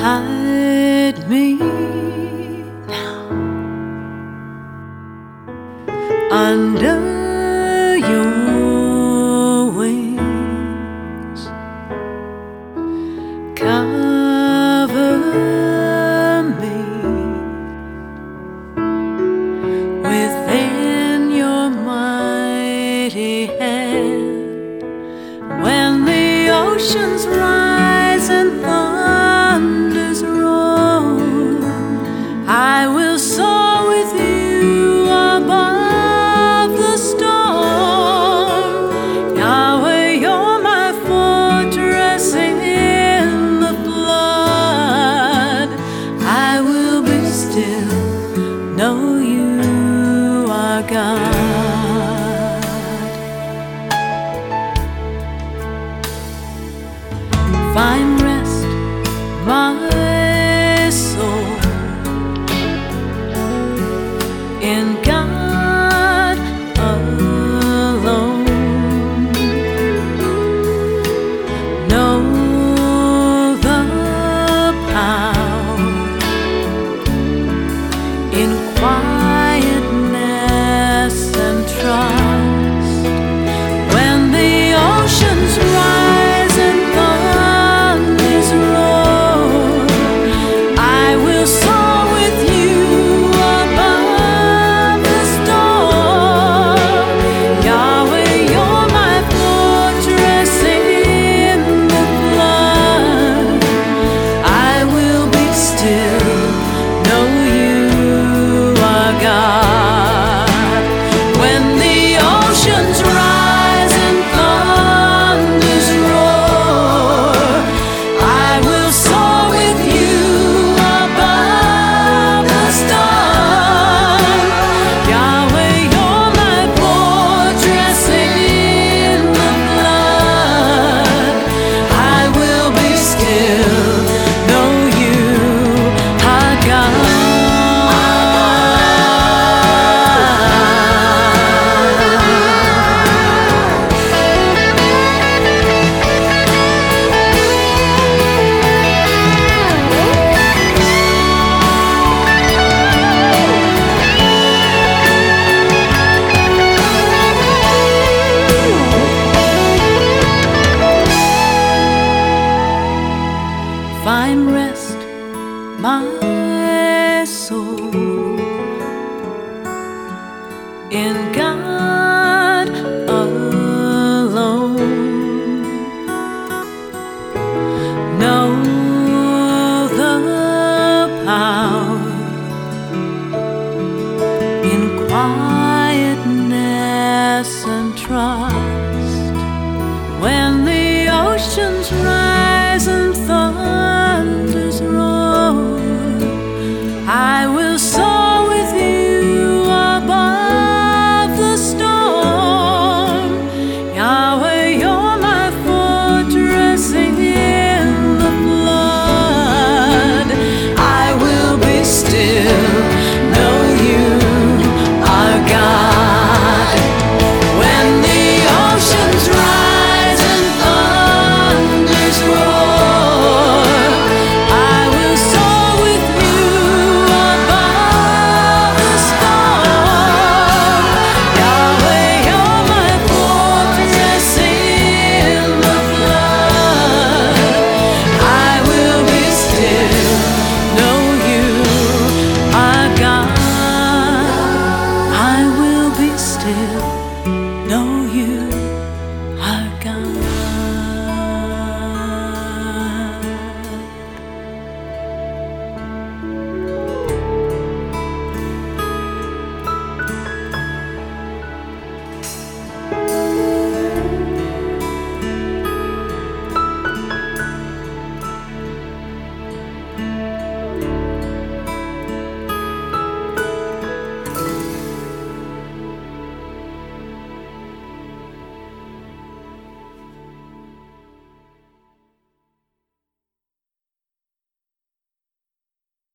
Hide me now under your wings. Cover me within your mighty hand. When the oceans rise and thunders roar, I will soar with you above the storm. Yahweh, you're my fortress in the flood. I will be still, know you are God. Find rest, my soul, in God alone. Know the power in quietness and trust. When the oceans rise and thunders roar, I will soar with you above the storm. Yahweh, you're my fortress in the flood. I will be still, know you are God. When the oceans rise and thunders roar, I will soar with you above the storm. Yahweh, you're my fortress in the flood. I will be still, know you are God. Find rest, my soul, in God alone. Know the power in quietness and trust. When the oceans rise and thunders roar, I will soar with you above the storm. Yahweh, you're my fortress in the flood. I will be still, know you are God. When the oceans rise and thunders roar, I will soar with you above the storm. Yahweh, you're my fortress in the flood. I will be still, know you are God. I will be still, know you are God.